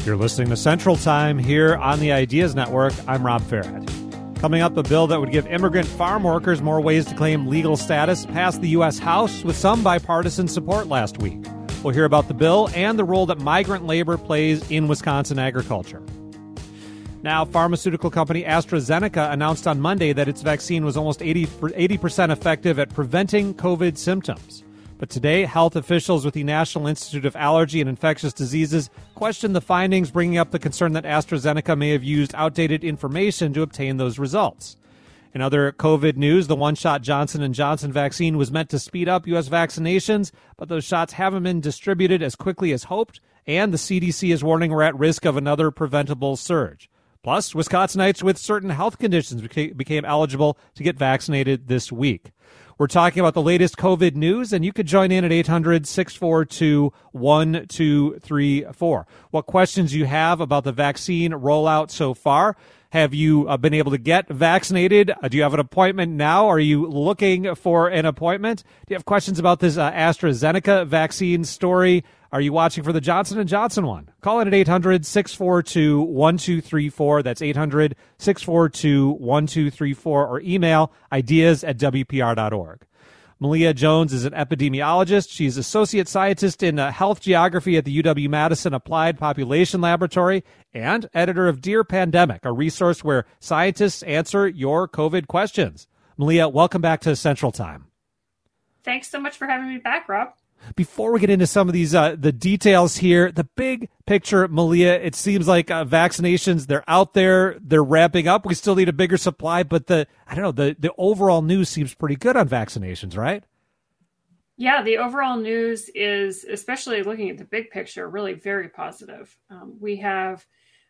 You're listening to Central Time here on the Ideas Network. I'm Rob Farrett. Coming up, a bill that would give immigrant farm workers more ways to claim legal status passed the U.S. House with some bipartisan support last week. We'll hear about the bill and the role that migrant labor plays in Wisconsin agriculture. Now, pharmaceutical company AstraZeneca announced on Monday that its vaccine was almost 80% effective at preventing COVID symptoms. But today, health officials with the National Institute of Allergy and Infectious Diseases questioned the findings, bringing up the concern that AstraZeneca may have used outdated information to obtain those results. In other COVID news, the one-shot Johnson & Johnson vaccine was meant to speed up U.S. vaccinations, but those shots haven't been distributed as quickly as hoped, and the CDC is warning we're at risk of another preventable surge. Plus, Wisconsinites with certain health conditions became eligible to get vaccinated this week. We're talking about the latest COVID news, and you could join in at 800-642-1234. What questions you have about the vaccine rollout so far? Have you been able to get vaccinated? Do you have an appointment now? Are you looking for an appointment? Do you have questions about this AstraZeneca vaccine story? Are you watching for the Johnson & Johnson one? Call in at 800-642-1234. That's 800-642-1234, or email ideas@wpr.org. Malia Jones is an epidemiologist. She's associate scientist in health geography at the UW-Madison Applied Population Laboratory and editor of Dear Pandemic, a resource where scientists answer your COVID questions. Malia, welcome back to Central Time. Thanks so much for having me back, Rob. Before we get into some of these the details here, the big picture, Malia, it seems like vaccinations, they're out there, they're ramping up. We still need a bigger supply, but the overall news seems pretty good on vaccinations, right? Yeah, the overall news is, especially looking at the big picture, really very positive. We have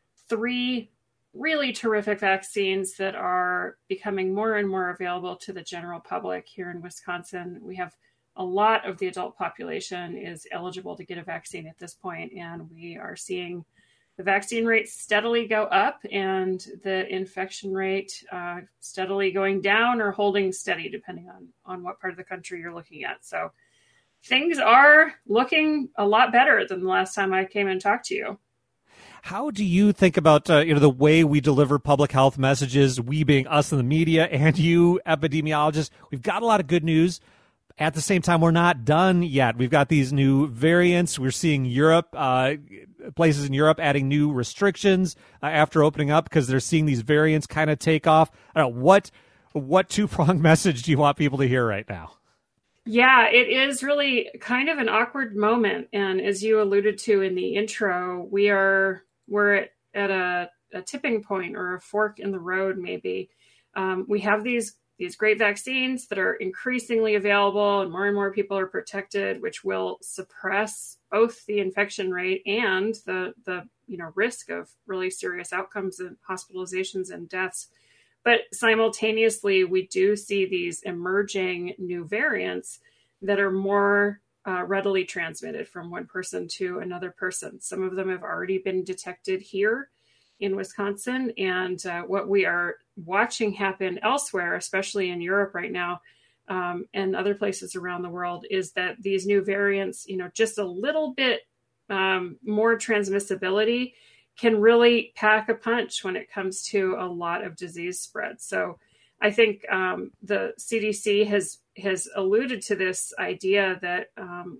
3 really terrific vaccines that are becoming more and more available to the general public here in Wisconsin. We have a lot of the adult population is eligible to get a vaccine at this point, and we are seeing the vaccine rate steadily go up and the infection rate steadily going down or holding steady, depending on what part of the country you're looking at. So things are looking a lot better than the last time I came and talked to you. How do you think about the way we deliver public health messages, we being us in the media and you epidemiologists? We've got a lot of good news. At the same time, we're not done yet. We've got these new variants. We're seeing Europe, places in Europe adding new restrictions after opening up because they're seeing these variants kind of take off. I don't know, what two-pronged message do you want people to hear right now? Yeah, it is really kind of an awkward moment. And as you alluded to in the intro, we're at a tipping point or a fork in the road, maybe. We have these great vaccines that are increasingly available and more people are protected, which will suppress both the infection rate and the risk of really serious outcomes and hospitalizations and deaths. But simultaneously, we do see these emerging new variants that are more readily transmitted from one person to another person. Some of them have already been detected here in Wisconsin, and what we are watching happen elsewhere, especially in Europe right now, and other places around the world, is that these new variants, just a little bit more transmissibility can really pack a punch when it comes to a lot of disease spread. So I think the CDC has alluded to this idea that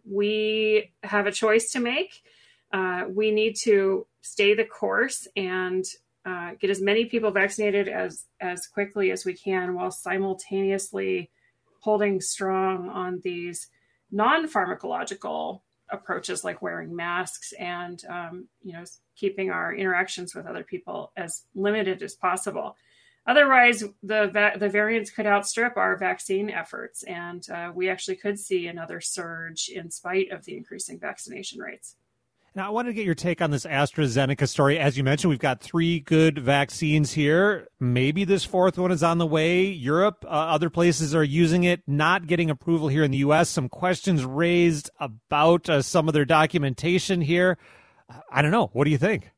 we have a choice to make. We need to stay the course and get as many people vaccinated as quickly as we can, while simultaneously holding strong on these non-pharmacological approaches like wearing masks and keeping our interactions with other people as limited as possible. Otherwise, the variants could outstrip our vaccine efforts, and we actually could see another surge in spite of the increasing vaccination rates. Now, I wanted to get your take on this AstraZeneca story. As you mentioned, we've got 3 good vaccines here. Maybe this 4th one is on the way. Europe, other places are using it, not getting approval here in the U.S. Some questions raised about some of their documentation here. I don't know. What do you think?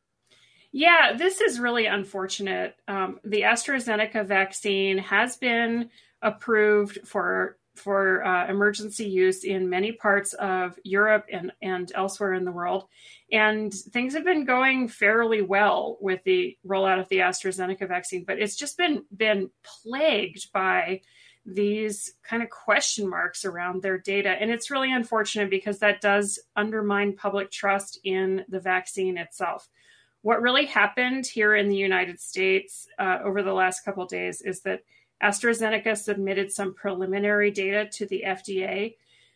Yeah, this is really unfortunate. The AstraZeneca vaccine has been approved for emergency use in many parts of Europe and elsewhere in the world. And things have been going fairly well with the rollout of the AstraZeneca vaccine, but it's just been plagued by these kind of question marks around their data. And it's really unfortunate because that does undermine public trust in the vaccine itself. What really happened here in the United States over the last couple of days is that AstraZeneca submitted some preliminary data to the FDA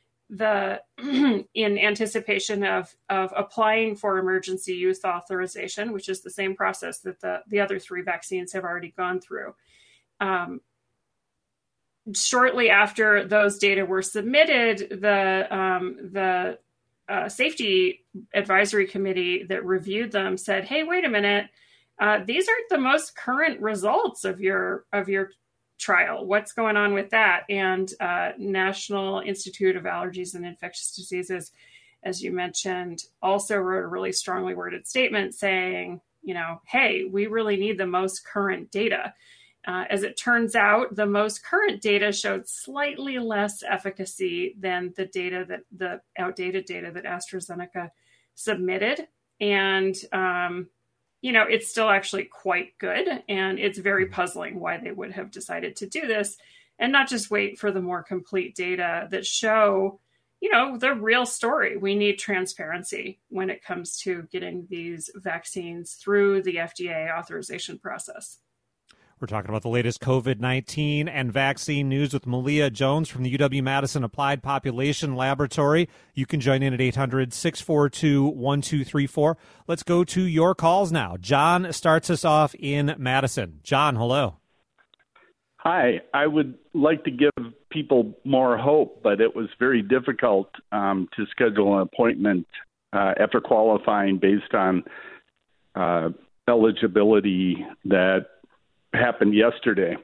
in anticipation of applying for emergency use authorization, which is the same process that the other three vaccines have already gone through. Shortly after those data were submitted, the safety advisory committee that reviewed them said, "Hey, wait a minute, these aren't the most current results of your trial. What's going on with that?" And National Institute of Allergies and Infectious Diseases, as you mentioned, also wrote a really strongly worded statement saying, hey, we really need the most current data. As it turns out, the most current data showed slightly less efficacy than the outdated data that AstraZeneca submitted. And, it's still actually quite good. And it's very puzzling why they would have decided to do this and not just wait for the more complete data that show, the real story. We need transparency when it comes to getting these vaccines through the FDA authorization process. We're talking about the latest COVID-19 and vaccine news with Malia Jones from the UW-Madison Applied Population Laboratory. You can join in at 800-642-1234. Let's go to your calls now. John starts us off in Madison. John, hello. Hi. I would like to give people more hope, but it was very difficult to schedule an appointment after qualifying based on eligibility that happened yesterday.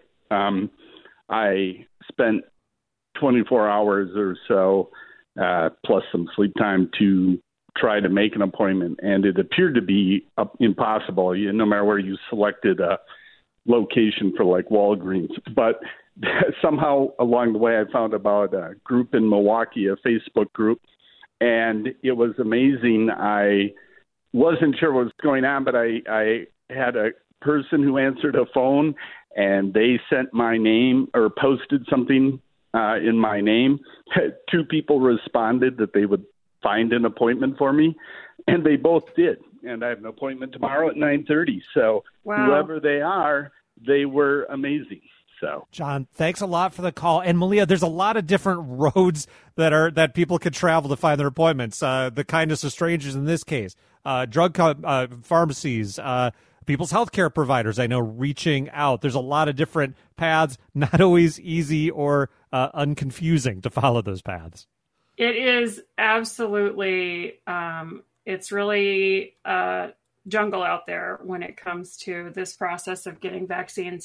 I spent 24 hours or so, plus some sleep time, to try to make an appointment, and it appeared to be impossible, no matter where you selected a location for like Walgreens. But somehow along the way, I found about a group in Milwaukee, a Facebook group, and it was amazing. I wasn't sure what was going on, but I had a person who answered a phone, and they sent my name or posted something in my name. 2 people responded that they would find an appointment for me, and they both did. And I have an appointment tomorrow at 9:30. So wow. Whoever they are, they were amazing. So, John, thanks a lot for the call. And Malia, there's a lot of different roads that people could travel to find their appointments. The kindness of strangers in this case, drug pharmacies, people's healthcare providers, I know, reaching out. There's a lot of different paths, not always easy or unconfusing to follow those paths. It is absolutely, it's really a jungle out there when it comes to this process of getting vaccines.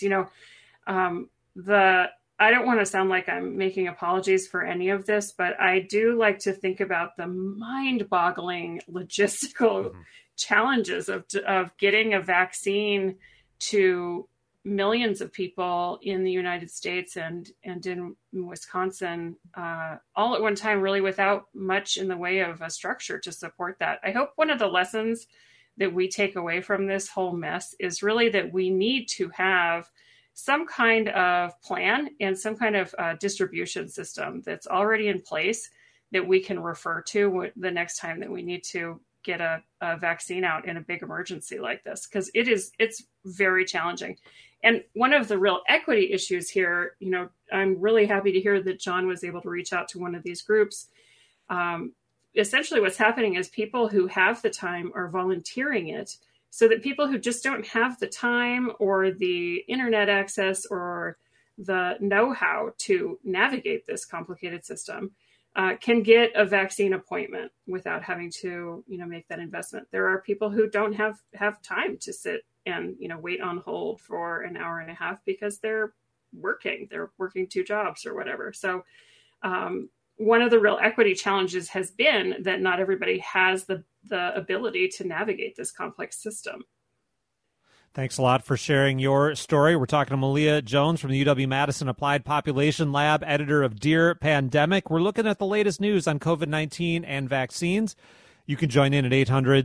I don't want to sound like I'm making apologies for any of this, but I do like to think about the mind-boggling logistical challenges of getting a vaccine to millions of people in the United States and in Wisconsin all at one time, really without much in the way of a structure to support that. I hope one of the lessons that we take away from this whole mess is really that we need to have some kind of plan and some kind of distribution system that's already in place that we can refer to the next time that we need to get a vaccine out in a big emergency like this, because it's very challenging. And one of the real equity issues here, I'm really happy to hear that John was able to reach out to one of these groups. Essentially what's happening is people who have the time are volunteering it, so that people who just don't have the time or the internet access or the know-how to navigate this complicated system can get a vaccine appointment without having to, make that investment. There are people who don't have time to sit and, wait on hold for an hour and a half because they're working 2 jobs or whatever. So one of the real equity challenges has been that not everybody has the ability to navigate this complex system. Thanks a lot for sharing your story. We're talking to Malia Jones from the UW-Madison Applied Population Lab, editor of Dear Pandemic. We're looking at the latest news on COVID-19 and vaccines. You can join in at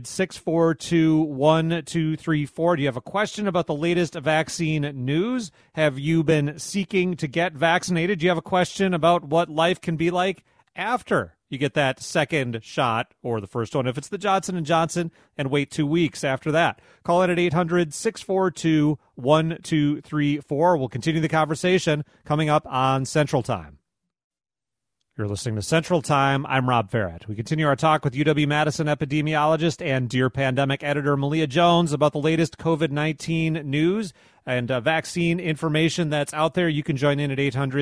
800-642-1234. Do you have a question about the latest vaccine news? Have you been seeking to get vaccinated? Do you have a question about what life can be like after you get that second shot, or the first one if it's the Johnson & Johnson, and wait 2 weeks after that? Call in at 800-642-1234. We'll continue the conversation coming up on Central Time. You're listening to Central Time. I'm Rob Farrett. We continue our talk with UW-Madison epidemiologist and Dear Pandemic editor Malia Jones about the latest COVID-19 news and vaccine information that's out there. You can join in at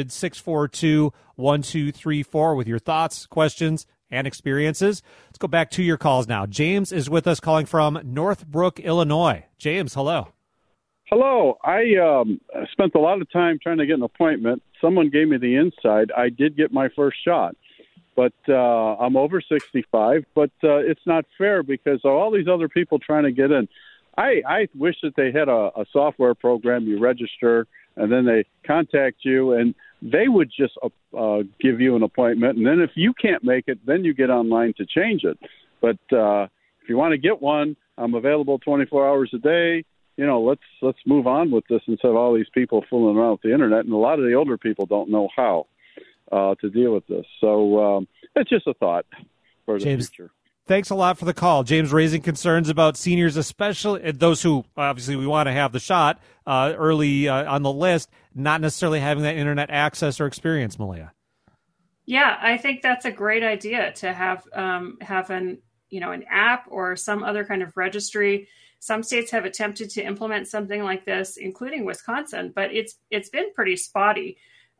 800-642-1234 with your thoughts, questions, and experiences. Let's go back to your calls now. James is with us calling from Northbrook, Illinois. James, hello. Hello. I spent a lot of time trying to get an appointment. Someone gave me the inside. I did get my first shot, but I'm over 65. But it's not fair because of all these other people trying to get in. I wish that they had a software program. You register, and then they contact you, and they would just give you an appointment. And then if you can't make it, then you get online to change it. But if you want to get one, I'm available 24 hours a day. You know, let's move on with this instead of all these people fooling around with the internet. And a lot of the older people don't know how to deal with this. So it's just a thought for the future. Thanks a lot for the call. James raising concerns about seniors, especially those who obviously we want to have the shot early on the list, not necessarily having that internet access or experience, Malia. Yeah, I think that's a great idea to have an app or some other kind of registry. Some states have attempted to implement something like this, including Wisconsin, but it's been pretty spotty.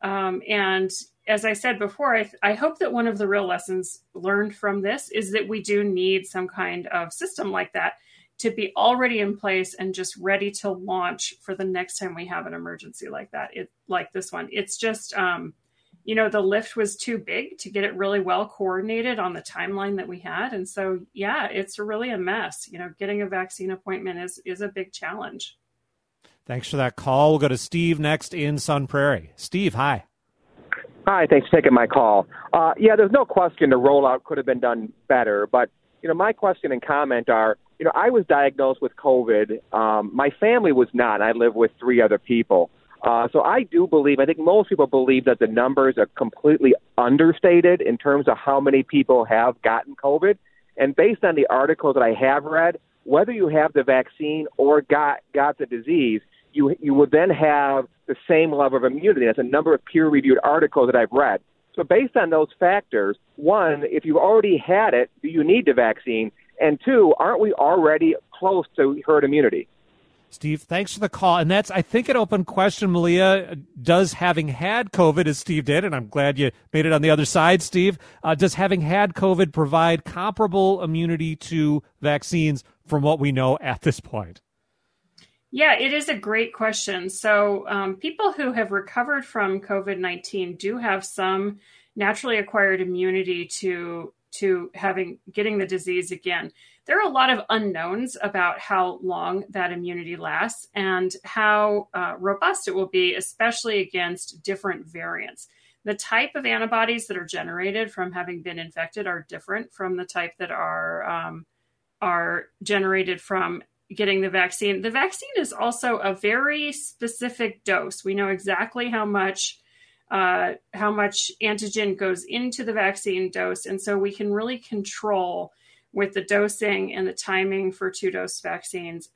And as I said before, I hope that one of the real lessons learned from this is that we do need some kind of system like that to be already in place and just ready to launch for the next time we have an emergency like that, like this one. It's just, the lift was too big to get it really well coordinated on the timeline that we had. And so, yeah, it's really a mess. Getting a vaccine appointment is a big challenge. Thanks for that call. We'll go to Steve next in Sun Prairie. Steve, hi. Hi, thanks for taking my call. There's no question the rollout could have been done better. But, my question and comment are, I was diagnosed with COVID. My family was not. I live with 3 other people. So I think most people believe that the numbers are completely understated in terms of how many people have gotten COVID. And based on the articles that I have read, whether you have the vaccine or got the disease, you would then have the same level of immunity. That's a number of peer-reviewed articles that I've read. So based on those factors, 1, if you already had it, do you need the vaccine? And 2, aren't we already close to herd immunity? Steve, thanks for the call. And that's, I think, an open question, Malia. Does having had COVID, as Steve did, and I'm glad you made it on the other side, Steve, does having had COVID provide comparable immunity to vaccines from what we know at this point? Yeah, it is a great question. So people who have recovered from COVID-19 do have some naturally acquired immunity to getting the disease again. There are a lot of unknowns about how long that immunity lasts and how robust it will be, especially against different variants. The type of antibodies that are generated from having been infected are different from the type that are generated from getting the vaccine. The vaccine is also a very specific dose. We know exactly how much antigen goes into the vaccine dose. And so we can really control with the dosing and the timing for 2-dose vaccines,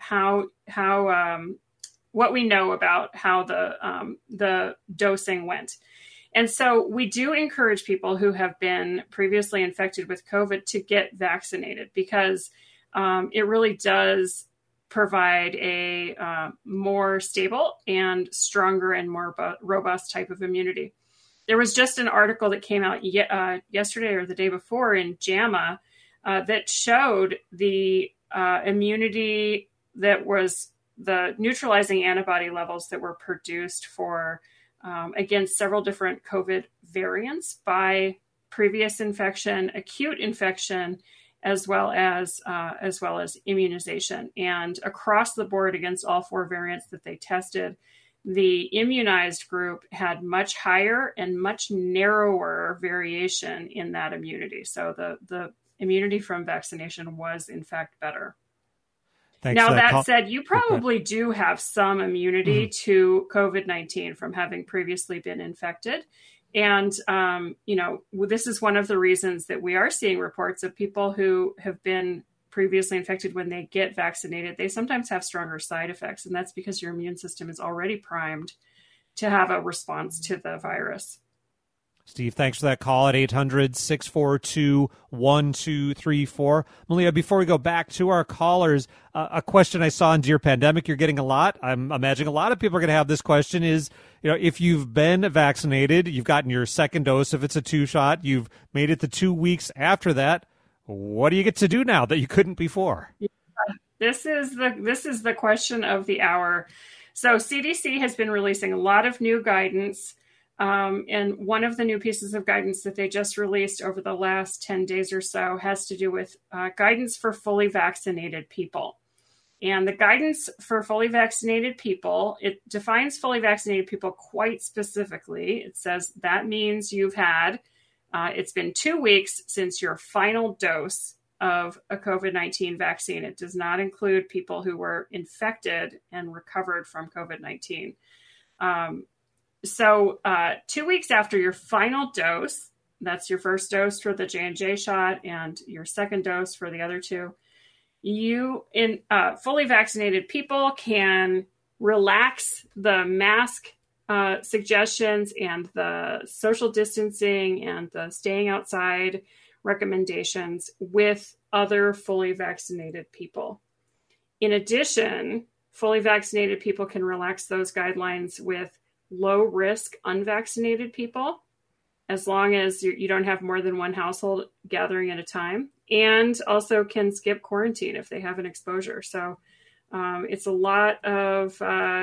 what we know about how the dosing went. And so we do encourage people who have been previously infected with COVID to get vaccinated because it really does provide a more stable and stronger and more robust type of immunity. There was just an article that came out yesterday or the day before in JAMA that showed the immunity that was the neutralizing antibody levels that were produced for against several different COVID variants by previous infection, acute infection, as well as immunization. And across the board against all 4 variants that they tested, the immunized group had much higher and much narrower variation in that immunity. So the immunity from vaccination was in fact better. Thanks now, that said, you probably do have some immunity Mm-hmm. to COVID-19 from having previously been infected. And, this is one of the reasons that we are seeing reports of people who have been previously infected when they get vaccinated. They sometimes have stronger side effects, and that's because your immune system is already primed to have a response to the virus. Steve, thanks for that call at 800-642-1234. Malia, before we go back to our callers, a question I saw in Dear Pandemic you're getting a lot. I'm imagining a lot of people are going to have this question is, if you've been vaccinated, you've gotten your second dose, if it's a 2-shot, you've made it the 2 weeks after that, what do you get to do now that you couldn't before? Yeah, this is the question of the hour. So CDC has been releasing a lot of new guidance. And one of the new pieces of guidance that they just released over the last 10 days or so has to do with guidance for fully vaccinated people. And the guidance for fully vaccinated people, it defines fully vaccinated people quite specifically. It says that means you've had, it's been 2 weeks since your final dose of a COVID-19 vaccine. It does not include people who were infected and recovered from COVID-19. So 2 weeks after your final dose, that's your first dose for the J&J shot and your second dose for the other 2, fully vaccinated people can relax the mask suggestions and the social distancing and the staying outside recommendations with other fully vaccinated people. In addition, fully vaccinated people can relax those guidelines with low-risk unvaccinated people, as long as you don't have more than one household gathering at a time, and also can skip quarantine if they have an exposure. So it's a lot of,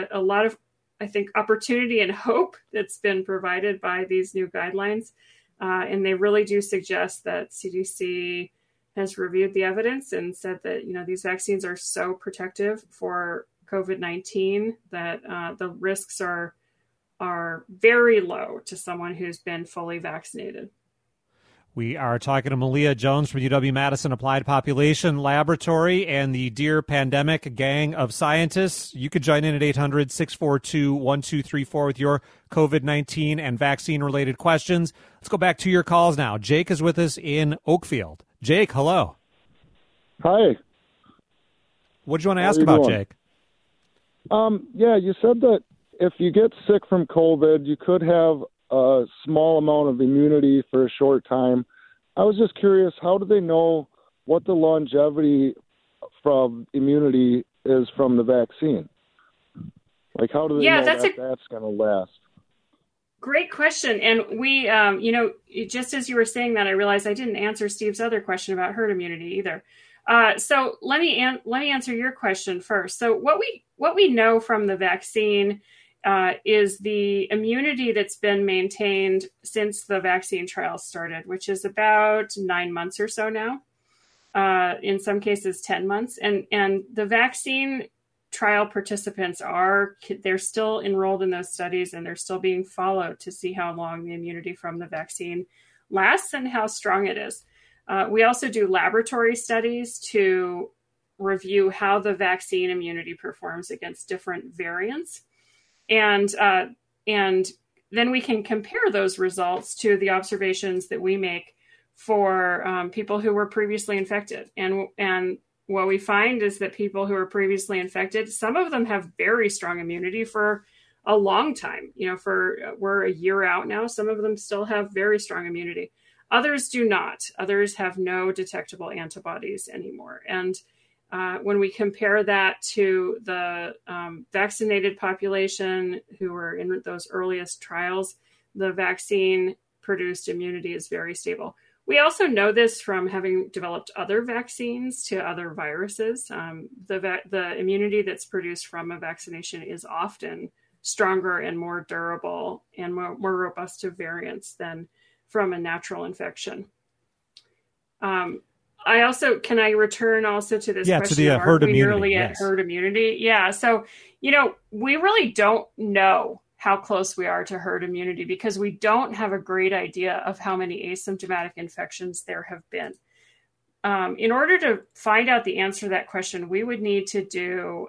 I think, opportunity and hope that's been provided by these new guidelines. And they really do suggest that CDC has reviewed the evidence and said that, these vaccines are so protective for COVID-19 that the risks are very low to someone who's been fully vaccinated. We are talking to Malia Jones from UW-Madison Applied Population Laboratory and the Dear Pandemic gang of scientists. You could join in at 800-642-1234 with your COVID-19 and vaccine-related questions. Let's go back to your calls now. Jake is with us in Oakfield. Jake, hello. Hi. What did you want to ask about, doing? Jake? You said that if you get sick from COVID, you could have a small amount of immunity for a short time. I was just curious, how do they know what the longevity from immunity is from the vaccine? Like, how do they know that's going to last? Great question. And we, just as you were saying that, I realized I didn't answer Steve's other question about herd immunity either. So let me answer your question first. So what we know from the vaccine is the immunity that's been maintained since the vaccine trials started, which is about 9 months or so now, in some cases 10 months. And the vaccine trial participants they're still enrolled in those studies, and they're still being followed to see how long the immunity from the vaccine lasts and how strong it is. We also do laboratory studies to review how the vaccine immunity performs against different variants. And then we can compare those results to the observations that we make for people who were previously infected. And what we find is that people who are previously infected, some of them have very strong immunity for a long time. We're a year out now. Some of them still have very strong immunity. Others do not. Others have no detectable antibodies anymore. And when we compare that to the vaccinated population who were in those earliest trials, the vaccine-produced immunity is very stable. We also know this from having developed other vaccines to other viruses. The immunity that's produced from a vaccination is often stronger and more durable and more robust to variants than from a natural infection. Can I return also to this question? To the herd immunity. At herd immunity? Yeah. So, we really don't know how close we are to herd immunity because we don't have a great idea of how many asymptomatic infections there have been. In order to find out the answer to that question, we would need to do,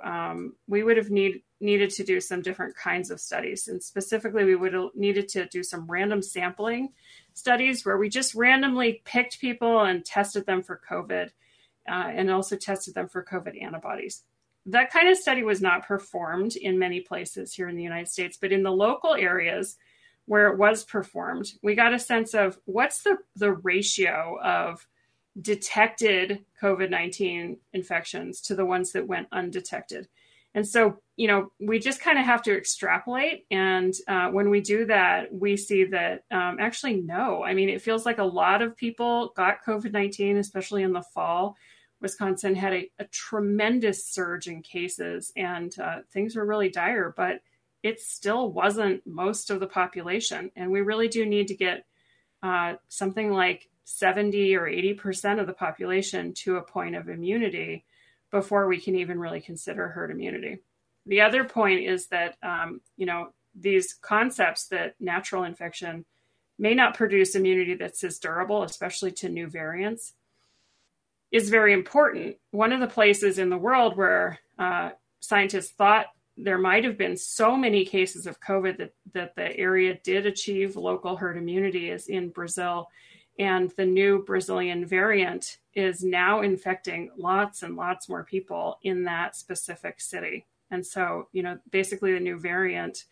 needed to do some different kinds of studies. And specifically, we would have needed to do some random sampling studies where we just randomly picked people and tested them for COVID and also tested them for COVID antibodies. That kind of study was not performed in many places here in the United States, but in the local areas where it was performed, we got a sense of what's the ratio of detected COVID-19 infections to the ones that went undetected. And so, we just kind of have to extrapolate. And when we do that, we see that actually, no. I mean, it feels like a lot of people got COVID-19, especially in the fall. Wisconsin had a tremendous surge in cases and things were really dire, but it still wasn't most of the population. And we really do need to get something like 70 or 80% of the population to a point of immunity before we can even really consider herd immunity. The other point is that, these concepts that natural infection may not produce immunity that's as durable, especially to new variants, is very important. One of the places in the world where scientists thought there might have been so many cases of COVID that the area did achieve local herd immunity is in Brazil. And the new Brazilian variant is now infecting lots and lots more people in that specific city. And so, basically the new variant,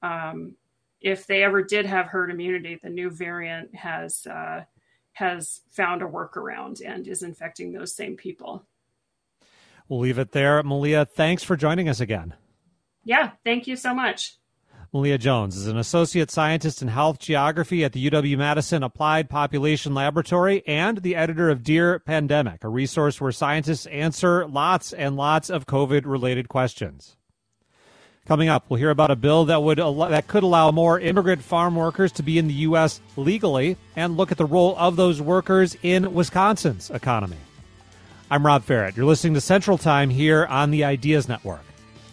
if they ever did have herd immunity, the new variant has found a workaround and is infecting those same people. We'll leave it there. Malia, thanks for joining us again. Yeah, thank you so much. Malia Jones is an associate scientist in health geography at the UW-Madison Applied Population Laboratory and the editor of Dear Pandemic, a resource where scientists answer lots and lots of COVID-related questions. Coming up, we'll hear about a bill that could allow more immigrant farm workers to be in the U.S. legally and look at the role of those workers in Wisconsin's economy. I'm Rob Ferret. You're listening to Central Time here on the Ideas Network.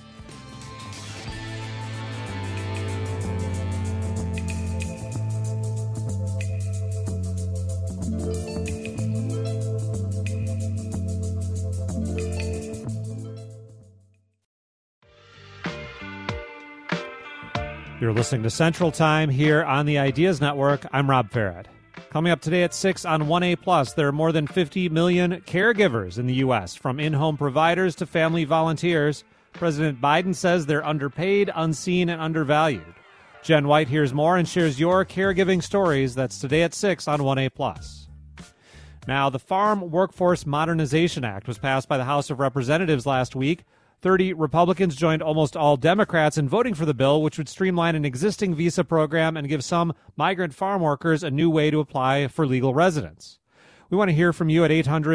You're listening to Central Time here on the Ideas Network. I'm Rob Ferret. Coming up today at 6 on 1A+, there are more than 50 million caregivers in the U.S., from in-home providers to family volunteers. President Biden says they're underpaid, unseen, and undervalued. Jen White hears more and shares your caregiving stories. That's today at 6 on 1A+. Now, the Farm Workforce Modernization Act was passed by the House of Representatives last week. 30 Republicans joined almost all Democrats in voting for the bill, which would streamline an existing visa program and give some migrant farm workers a new way to apply for legal residence. We want to hear from you at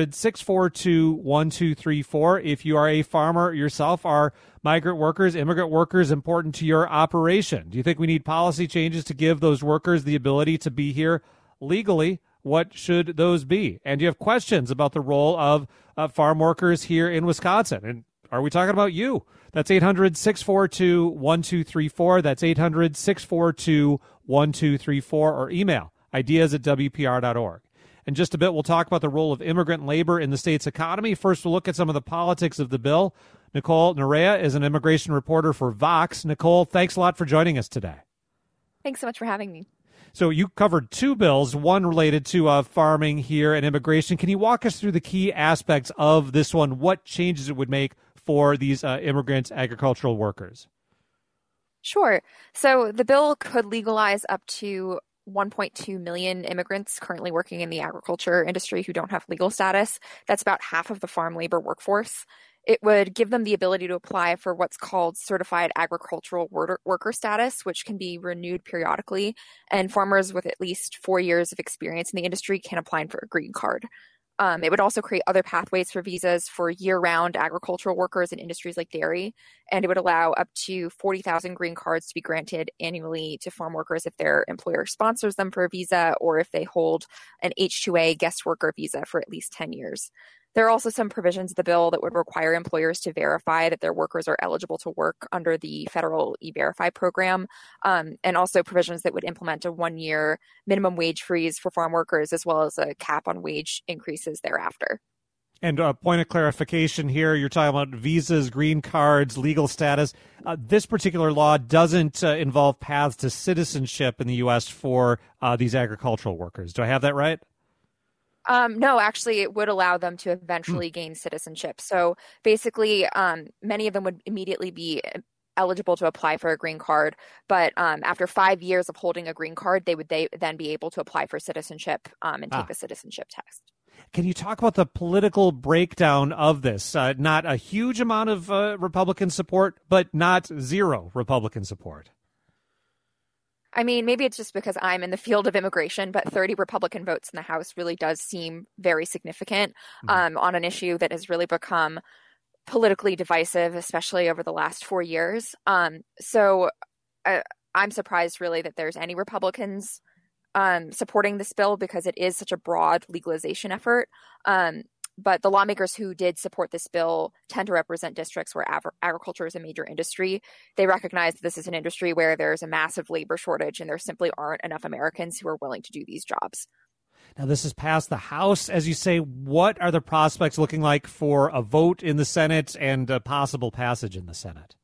800-642-1234. If you are a farmer yourself, are migrant workers, immigrant workers important to your operation? Do you think we need policy changes to give those workers the ability to be here legally? What should those be? And do you have questions about the role of farm workers here in Wisconsin? And are we talking about you? That's 800-642-1234. That's 800-642-1234, or email ideas@wpr.org. In just a bit, we'll talk about the role of immigrant labor in the state's economy. First, we'll look at some of the politics of the bill. Nicole Nerea is an immigration reporter for Vox. Nicole, thanks a lot for joining us today. Thanks so much for having me. So you covered two bills, one related to farming here and immigration. Can you walk us through the key aspects of this one, what changes it would make for these immigrant agricultural workers? Sure. So the bill could legalize up to 1.2 million immigrants currently working in the agriculture industry who don't have legal status. That's about half of the farm labor workforce. It would give them the ability to apply for what's called certified agricultural worker status, which can be renewed periodically. And farmers with at least 4 years of experience in the industry can apply for a green card. It would also create other pathways for visas for year-round agricultural workers in industries like dairy, and it would allow up to 40,000 green cards to be granted annually to farm workers if their employer sponsors them for a visa or if they hold an H-2A guest worker visa for at least 10 years. There are also some provisions of the bill that would require employers to verify that their workers are eligible to work under the federal E-Verify program, and also provisions that would implement a 1-year minimum wage freeze for farm workers, as well as a cap on wage increases thereafter. And a point of clarification here, you're talking about visas, green cards, legal status. This particular law doesn't involve paths to citizenship in the U.S. for these agricultural workers. Do I have that right? No, actually, it would allow them to eventually gain citizenship. So basically, many of them would immediately be eligible to apply for a green card. But after 5 years of holding a green card, they would then be able to apply for citizenship and take the citizenship test. Can you talk about the political breakdown of this? Not a huge amount of Republican support, but not zero Republican support. I mean, maybe it's just because I'm in the field of immigration, but 30 Republican votes in the House really does seem very significant on an issue that has really become politically divisive, especially over the last 4 years. So I'm surprised really that there's any Republicans supporting this bill because it is such a broad legalization effort. But the lawmakers who did support this bill tend to represent districts where agriculture is a major industry. They recognize that this is an industry where there's a massive labor shortage and there simply aren't enough Americans who are willing to do these jobs. Now, this has passed the House, as you say. What are the prospects looking like for a vote in the Senate and a possible passage in the Senate?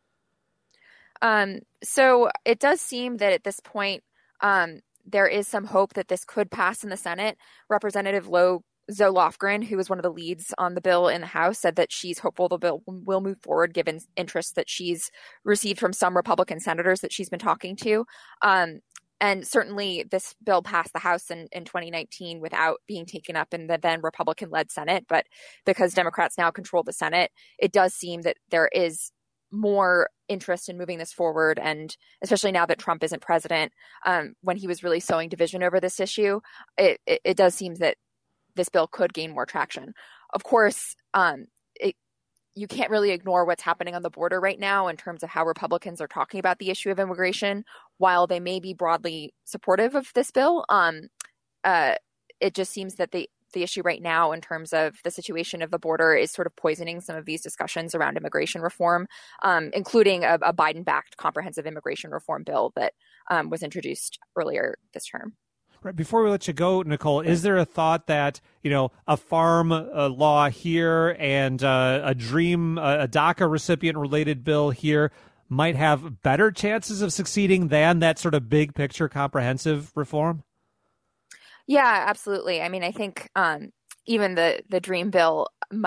So it does seem that at this point, there is some hope that this could pass in the Senate. Representative Zoe Lofgren, who was one of the leads on the bill in the House, said that she's hopeful the bill will move forward given interest that she's received from some Republican senators that she's been talking to. And certainly this bill passed the House in 2019 without being taken up in the then Republican-led Senate. But because Democrats now control the Senate, it does seem that there is more interest in moving this forward. And especially now that Trump isn't president, when he was really sowing division over this issue, it does seem that this bill could gain more traction. Of course, you can't really ignore what's happening on the border right now in terms of how Republicans are talking about the issue of immigration. While they may be broadly supportive of this bill, it just seems that the issue right now in terms of the situation of the border is sort of poisoning some of these discussions around immigration reform, including a Biden-backed comprehensive immigration reform bill that was introduced earlier this term. Right. Before we let you go, Nicole, is there a thought that, a farm law here and a DACA recipient related bill here might have better chances of succeeding than that sort of big picture comprehensive reform? Yeah, absolutely. I mean, I think even the DREAM bill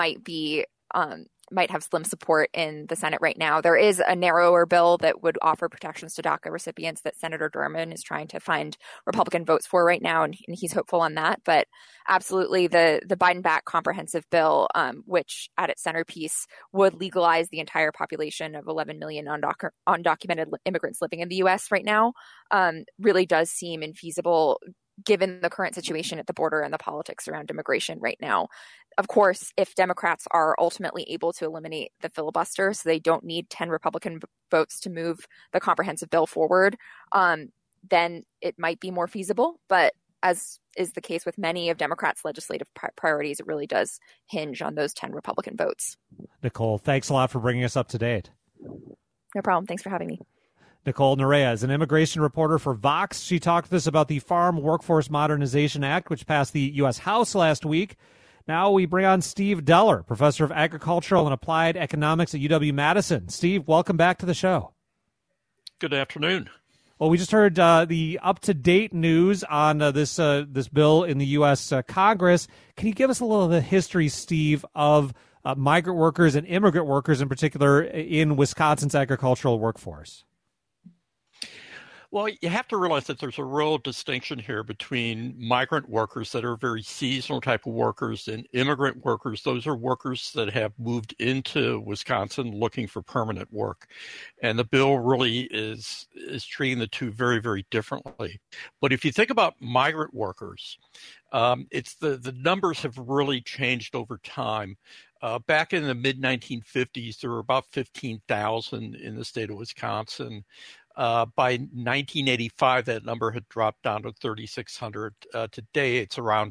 might have slim support in the Senate right now. There is a narrower bill that would offer protections to DACA recipients that Senator Durbin is trying to find Republican votes for right now, and he's hopeful on that. But absolutely, the Biden-backed comprehensive bill, which at its centerpiece would legalize the entire population of 11 million undocumented immigrants living in the U.S. right now, really does seem infeasible given the current situation at the border and the politics around immigration right now. Of course, if Democrats are ultimately able to eliminate the filibuster, so they don't need 10 Republican votes to move the comprehensive bill forward, then it might be more feasible. But as is the case with many of Democrats' legislative priorities, it really does hinge on those 10 Republican votes. Nicole, thanks a lot for bringing us up to date. No problem. Thanks for having me. Nicole Nerea is an immigration reporter for Vox. She talked to us about the Farm Workforce Modernization Act, which passed the U.S. House last week. Now we bring on Steve Deller, professor of agricultural and applied economics at UW-Madison. Steve, welcome back to the show. Good afternoon. Well, we just heard the up-to-date news on this bill in the U.S. Congress. Can you give us a little of the history, Steve, of migrant workers and immigrant workers in particular in Wisconsin's agricultural workforce? Well, you have to realize that there's a real distinction here between migrant workers that are very seasonal type of workers and immigrant workers. Those are workers that have moved into Wisconsin looking for permanent work. And the bill really is treating the two very, very differently. But if you think about migrant workers, it's the numbers have really changed over time. Back in the mid-1950s, there were about 15,000 in the state of Wisconsin. By 1985, that number had dropped down to 3,600. Today, it's around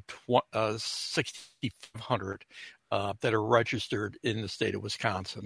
6,500 that are registered in the state of Wisconsin.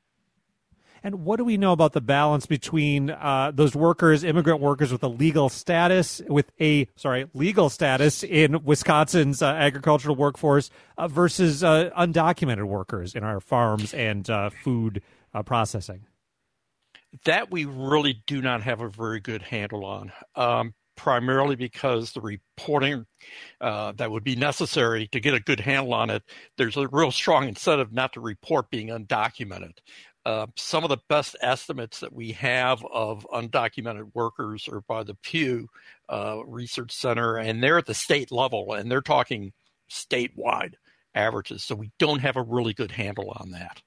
And what do we know about the balance between those workers, immigrant workers with a legal status, legal status in Wisconsin's agricultural workforce versus undocumented workers in our farms and food processing? That we really do not have a very good handle on, primarily because the reporting that would be necessary to get a good handle on it, there's a real strong incentive not to report being undocumented. Some of the best estimates that we have of undocumented workers are by the Pew Research Center, and they're at the state level, and they're talking statewide averages. So we don't have a really good handle on that.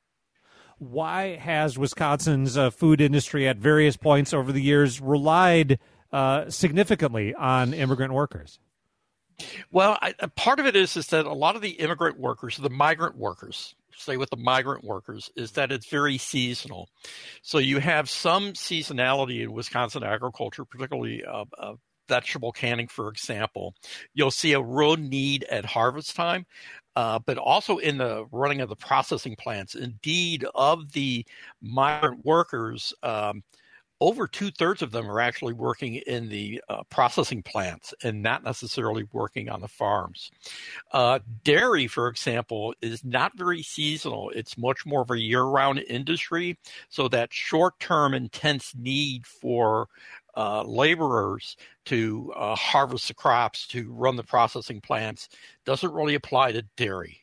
Why has Wisconsin's food industry at various points over the years relied significantly on immigrant workers? Well, part of it is that a lot of the immigrant workers, the migrant workers, say with the migrant workers, is that it's very seasonal. So you have some seasonality in Wisconsin agriculture, particularly vegetable canning, for example. You'll see a real need at harvest time, but also in the running of the processing plants. Indeed, of the migrant workers, over 2/3 of them are actually working in the processing plants and not necessarily working on the farms. Dairy, for example, is not very seasonal. It's much more of a year-round industry. So that short-term intense need for laborers to harvest the crops, to run the processing plants, doesn't really apply to dairy.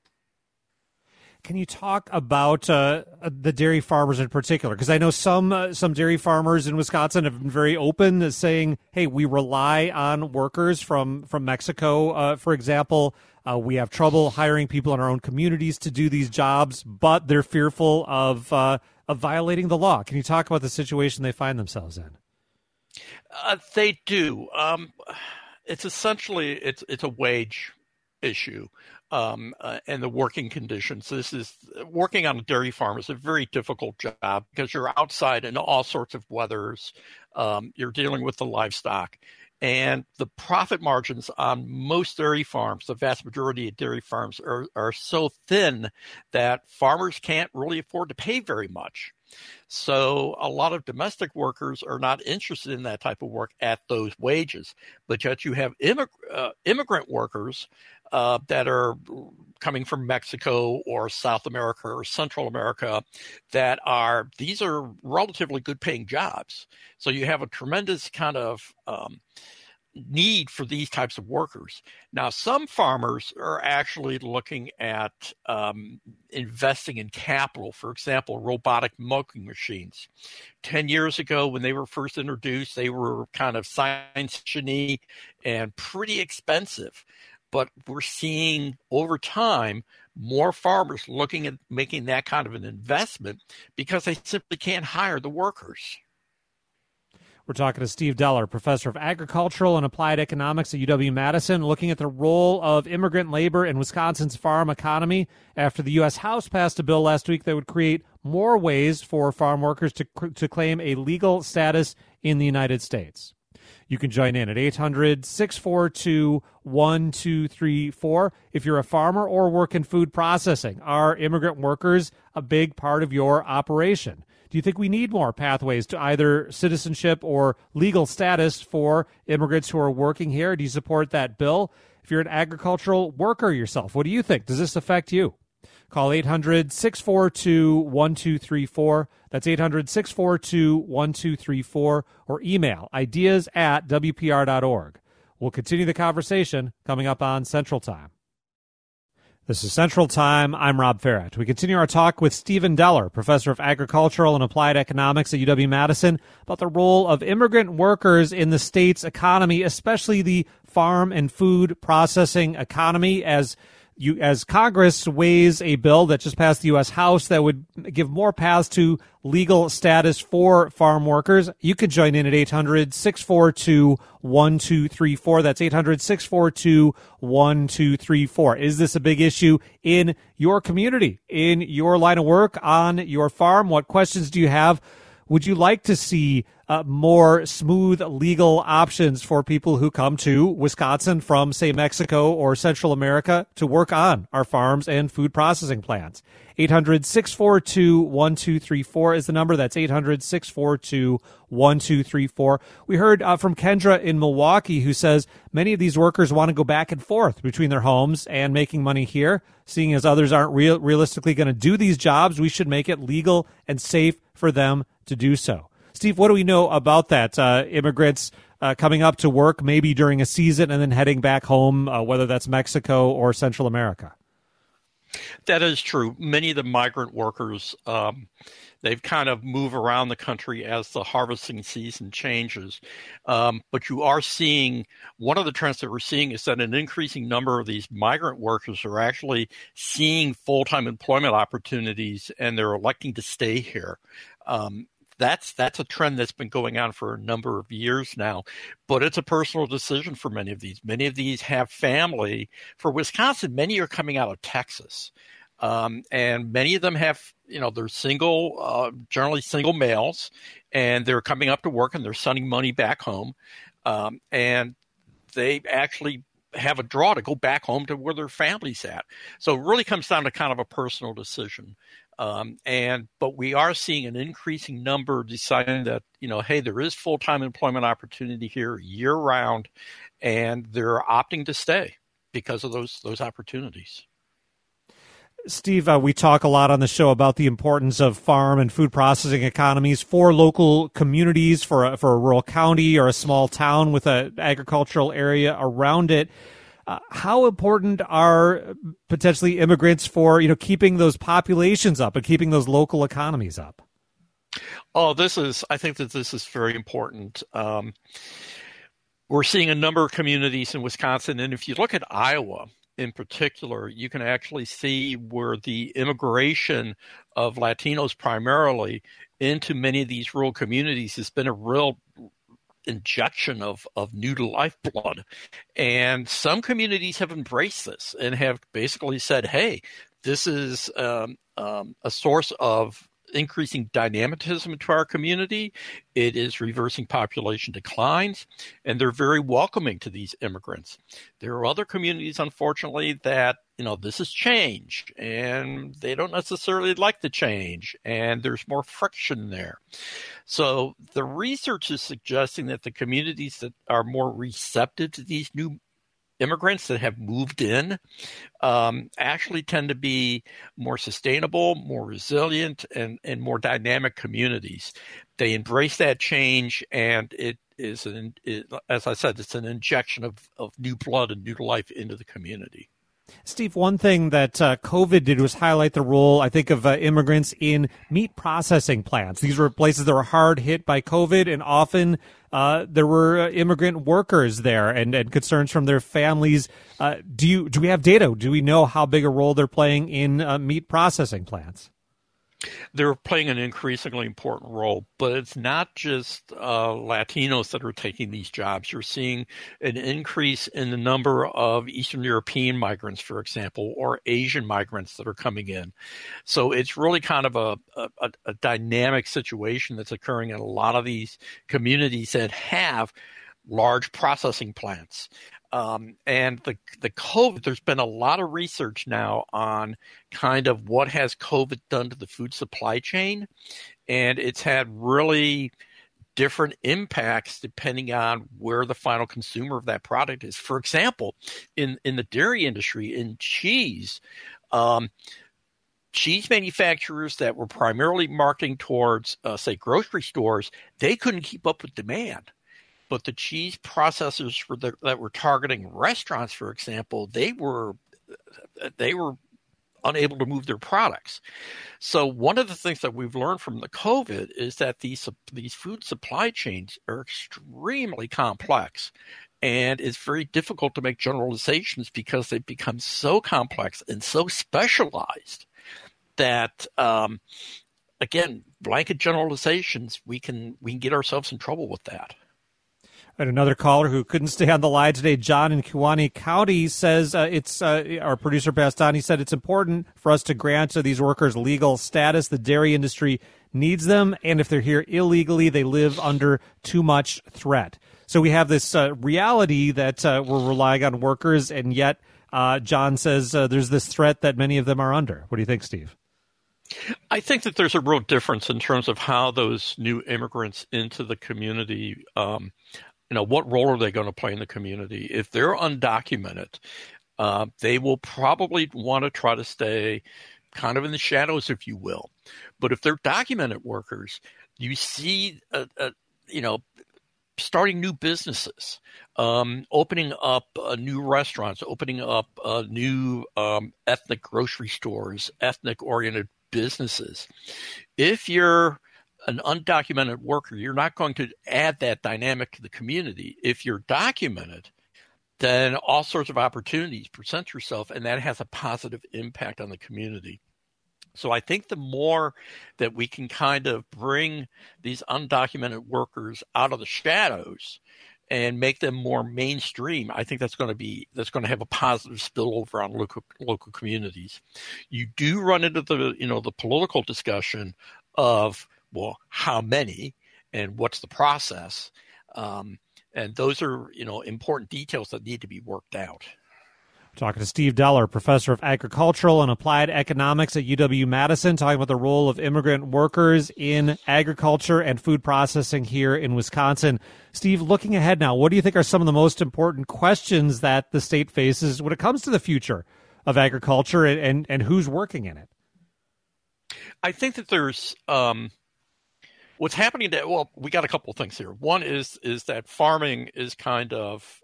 Can you talk about the dairy farmers in particular? Because I know some dairy farmers in Wisconsin have been very open, saying, "Hey, we rely on workers from Mexico, for example. We have trouble hiring people in our own communities to do these jobs, but they're fearful of violating the law." Can you talk about the situation they find themselves in? They do. It's essentially it's a wage issue. And the working conditions. This is working on a dairy farm is a very difficult job because you're outside in all sorts of weathers. You're dealing with the livestock, and the profit margins on most dairy farms, the vast majority of dairy farms, are so thin that farmers can't really afford to pay very much. So a lot of domestic workers are not interested in that type of work at those wages. But yet you have immigrant workers that are coming from Mexico or South America or Central America these are relatively good paying jobs. So you have a tremendous kind of need for these types of workers. Now, some farmers are actually looking at investing in capital. For example, robotic milking machines. 10 years ago, when they were first introduced, they were kind of science fiction-y and pretty expensive. But we're seeing over time more farmers looking at making that kind of an investment because they simply can't hire the workers. We're talking to Steve Deller, professor of agricultural and applied economics at UW-Madison, looking at the role of immigrant labor in Wisconsin's farm economy after the U.S. House passed a bill last week that would create more ways for farm workers to claim a legal status in the United States. You can join in at 800-642-1234. If you're a farmer or work in food processing, are immigrant workers a big part of your operation? Do you think we need more pathways to either citizenship or legal status for immigrants who are working here? Do you support that bill? If you're an agricultural worker yourself, what do you think? Does this affect you? Call 800-642-1234. That's 800-642-1234, or email ideas@wpr.org. We'll continue the conversation coming up on Central Time. This is Central Time. I'm Rob Ferret. We continue our talk with Stephen Deller, professor of agricultural and applied economics at UW-Madison, about the role of immigrant workers in the state's economy, especially the farm and food processing economy, as Congress weighs a bill that just passed the U.S. House that would give more paths to legal status for farm workers. You could join in at 800-642-1234. That's 800-642-1234. Is this a big issue in your community, in your line of work, on your farm? What questions do you have? Would you like to see more smooth legal options for people who come to Wisconsin from, say, Mexico or Central America to work on our farms and food processing plants? 800-642-1234 is the number. That's 800-642-1234. We heard from Kendra in Milwaukee, who says many of these workers want to go back and forth between their homes and making money here. Seeing as others aren't realistically going to do these jobs, we should make it legal and safe for them to do so. Steve, what do we know about that? Immigrants coming up to work maybe during a season and then heading back home, whether that's Mexico or Central America. That is true. Many of the migrant workers, they've kind of move around the country as the harvesting season changes. But you are seeing, one of the trends that we're seeing is that an increasing number of these migrant workers are actually seeing full-time employment opportunities, and they're electing to stay here. That's a trend that's been going on for a number of years now, but it's a personal decision for many of these. Many of these have family. For Wisconsin, many are coming out of Texas, and many of them have, they're single, generally single males, and they're coming up to work and they're sending money back home, and they actually have a draw to go back home to where their family's at. So it really comes down to kind of a personal decision. But we are seeing an increasing number deciding that, hey, there is full-time employment opportunity here year round, and they're opting to stay because of those opportunities. Steve, we talk a lot on the show about the importance of farm and food processing economies for local communities, for a rural county or a small town with an agricultural area around it. How important are potentially immigrants for, keeping those populations up and keeping those local economies up? I think that this is very important. We're seeing a number of communities in Wisconsin, and if you look at Iowa in particular, you can actually see where the immigration of Latinos primarily into many of these rural communities has been a real injection of new lifeblood. And some communities have embraced this and have basically said, hey, this is a source of increasing dynamism into our community. It is reversing population declines, and they're very welcoming to these immigrants. There are other communities, unfortunately, that, this is change, and they don't necessarily like the change, and there's more friction there. So the research is suggesting that the communities that are more receptive to these new immigrants that have moved in actually tend to be more sustainable, more resilient, and more dynamic communities. They embrace that change, and it is, as I said, it's an injection of new blood and new life into the community. Steve, one thing that COVID did was highlight the role, I think, of immigrants in meat processing plants. These were places that were hard hit by COVID, and often there were immigrant workers there and concerns from their families. Do we have data? Do we know how big a role they're playing in meat processing plants? They're playing an increasingly important role, but it's not just Latinos that are taking these jobs. You're seeing an increase in the number of Eastern European migrants, for example, or Asian migrants that are coming in. So it's really kind of a dynamic situation that's occurring in a lot of these communities that have large processing plants. And the COVID, there's been a lot of research now on kind of what has COVID done to the food supply chain. And it's had really different impacts depending on where the final consumer of that product is. For example, in the dairy industry, in cheese, cheese manufacturers that were primarily marketing towards, say, grocery stores, they couldn't keep up with demand. But the cheese processors that were targeting restaurants, for example, they were they were unable to move their products. So one of the things that we've learned from the COVID is that these food supply chains are extremely complex. And it's very difficult to make generalizations because they've become so complex and so specialized that, again, blanket generalizations, we can get ourselves in trouble with that. And another caller who couldn't stay on the line today, John in Kewaunee County, says our producer passed on. He said it's important for us to grant these workers legal status. The dairy industry needs them, and if they're here illegally, they live under too much threat. So we have this reality that we're relying on workers, and yet John says there's this threat that many of them are under. What do you think, Steve? I think that there's a real difference in terms of how those new immigrants into the community, what role are they going to play in the community? If they're undocumented, they will probably want to try to stay kind of in the shadows, if you will. But if they're documented workers, you see, starting new businesses, opening up new restaurants, opening up new ethnic grocery stores, ethnic-oriented businesses. If you're an undocumented worker, you're not going to add that dynamic to the community. If you're documented, then all sorts of opportunities present yourself, and that has a positive impact on the community. So I think the more that we can kind of bring these undocumented workers out of the shadows and make them more mainstream, I think that's going to have a positive spillover on local communities. You do run into the political discussion of, well, how many and what's the process? And those are, important details that need to be worked out. Talking to Steve Deller, professor of agricultural and applied economics at UW-Madison, talking about the role of immigrant workers in agriculture and food processing here in Wisconsin. Steve, looking ahead now, what do you think are some of the most important questions that the state faces when it comes to the future of agriculture and who's working in it? I think that there's what's happening today. Well, we got a couple of things here. One is that farming is kind of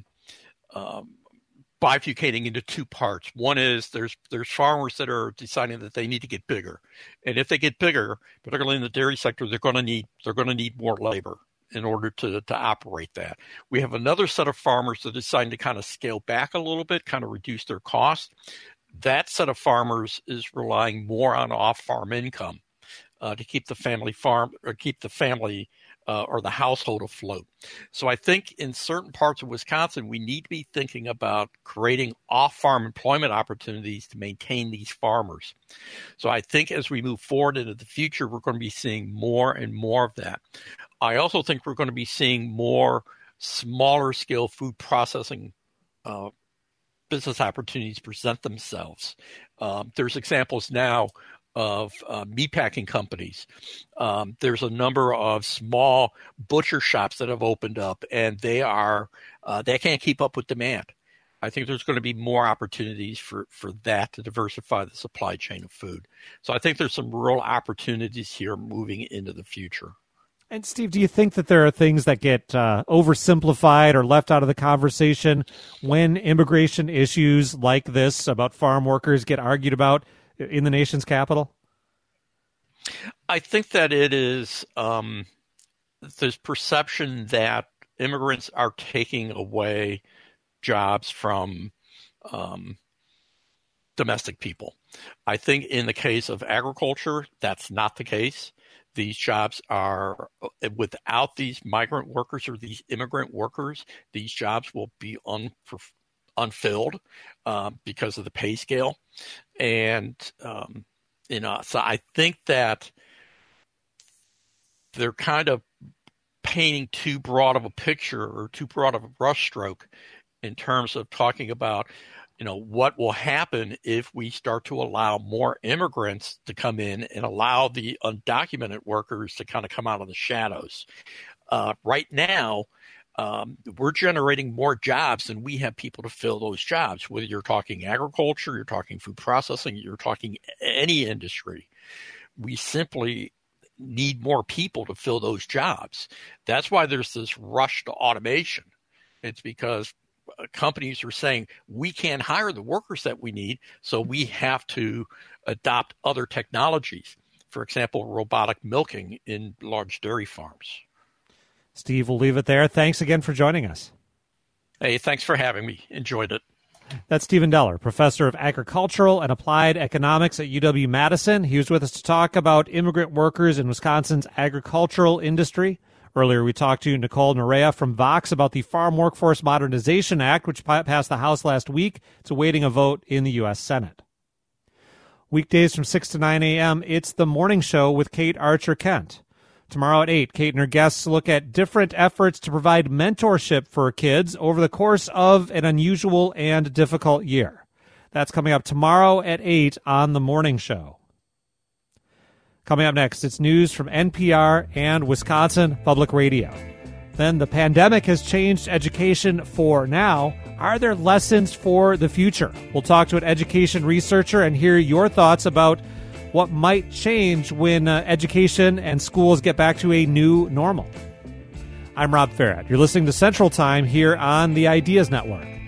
bifurcating into two parts. One is there's farmers that are deciding that they need to get bigger, and if they get bigger, particularly in the dairy sector, they're going to need more labor in order to operate that. We have another set of farmers that are deciding to kind of scale back a little bit, kind of reduce their cost. That set of farmers is relying more on off-farm income to keep the family farm or keep the family or the household afloat. So I think in certain parts of Wisconsin, we need to be thinking about creating off-farm employment opportunities to maintain these farmers. So I think as we move forward into the future, we're going to be seeing more and more of that. I also think we're going to be seeing more smaller scale food processing business opportunities present themselves. There's examples now of meatpacking companies. There's a number of small butcher shops that have opened up, and they can't keep up with demand. I think there's going to be more opportunities for that to diversify the supply chain of food. So I think there's some real opportunities here moving into the future. And Steve, do you think that there are things that get oversimplified or left out of the conversation when immigration issues like this about farm workers get argued about in the nation's capital? I think that it is there's perception that immigrants are taking away jobs from domestic people. I think in the case of agriculture, that's not the case. These jobs are, without these migrant workers or these immigrant workers, these jobs will be unfilled because of the pay scale. And, so I think that they're kind of painting too broad of a picture or too broad of a brushstroke in terms of talking about, what will happen if we start to allow more immigrants to come in and allow the undocumented workers to kind of come out of the shadows. Right now, we're generating more jobs than we have people to fill those jobs, whether you're talking agriculture, you're talking food processing, you're talking any industry. We simply need more people to fill those jobs. That's why there's this rush to automation. It's because companies are saying we can't hire the workers that we need, so we have to adopt other technologies. For example, robotic milking in large dairy farms. Steve, we'll leave it there. Thanks again for joining us. Hey, thanks for having me. Enjoyed it. That's Stephen Deller, professor of agricultural and applied economics at UW-Madison. He was with us to talk about immigrant workers in Wisconsin's agricultural industry. Earlier, we talked to Nicole Nerea from Vox about the Farm Workforce Modernization Act, which passed the House last week. It's awaiting a vote in the U.S. Senate. Weekdays from 6 to 9 a.m., it's The Morning Show with Kate Archer-Kent. Tomorrow at 8, Kate and her guests look at different efforts to provide mentorship for kids over the course of an unusual and difficult year. That's coming up tomorrow at 8 on The Morning Show. Coming up next, it's news from NPR and Wisconsin Public Radio. Then the pandemic has changed education for now. Are there lessons for the future? We'll talk to an education researcher and hear your thoughts about what might change when education and schools get back to a new normal. I'm Rob Farrett. You're listening to Central Time here on the Ideas Network.